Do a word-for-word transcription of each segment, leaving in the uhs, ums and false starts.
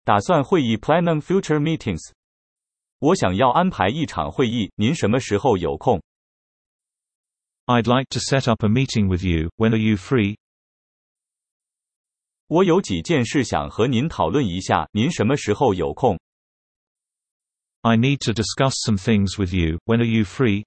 打算会议 planning future meetings。我想要安排一场会议，您什么时候有空？ I'd like to set up a meeting with you, when are you free? 我有几件事想和您讨论一下，您什么时候有空？ I need to discuss some things with you, when are you free?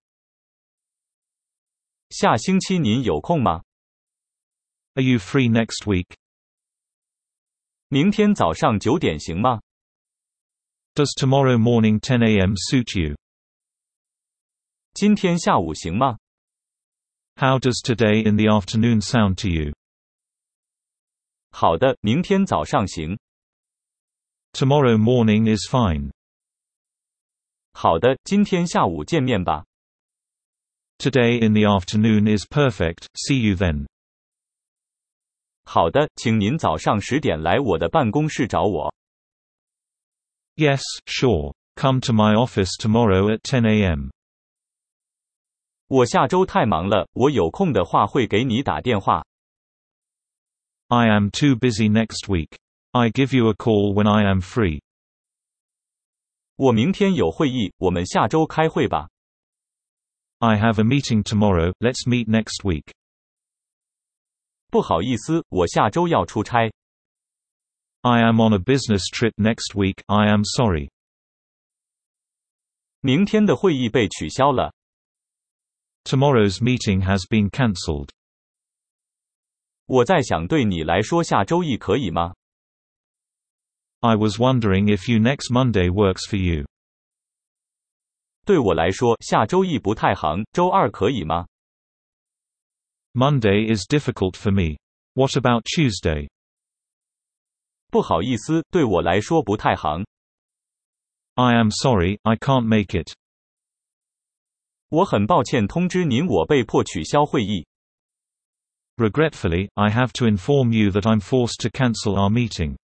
下星期您有空吗？ Are you free next week? 明天早上九点行吗？ Does tomorrow morning ten a m suit you? 今天下午行吗？ How does today in the afternoon sound to you? 好的，明天早上行。 Tomorrow morning is fine. 好的，今天下午见面吧。 Today in the afternoon is perfect, see you then. 好的，请您早上十点来我的办公室找我。 Yes, sure. Come to my office tomorrow at ten a m. 我下周太忙了，我有空的话会给你打电话。 I am too busy next week. I give you a call when I am free. 我明天有会议，我们下周开会吧。 I have a meeting tomorrow, let's meet next week. 不好意思，我下周要出差。 I am on a business trip next week, I am sorry. 明天的会议被取消了。 Tomorrow's meeting has been cancelled. 我在想对你来说下周一可以吗？ I was wondering if you next Monday works for you. 对我来说下周一不太行，周二可以吗？ Monday is difficult for me. What about Tuesday? 不好意思，对我来说不太行。 I am sorry, I can't make it. 我很抱歉通知您我被迫取消会议。 Regretfully, I have to inform you that I'm forced to cancel our meeting.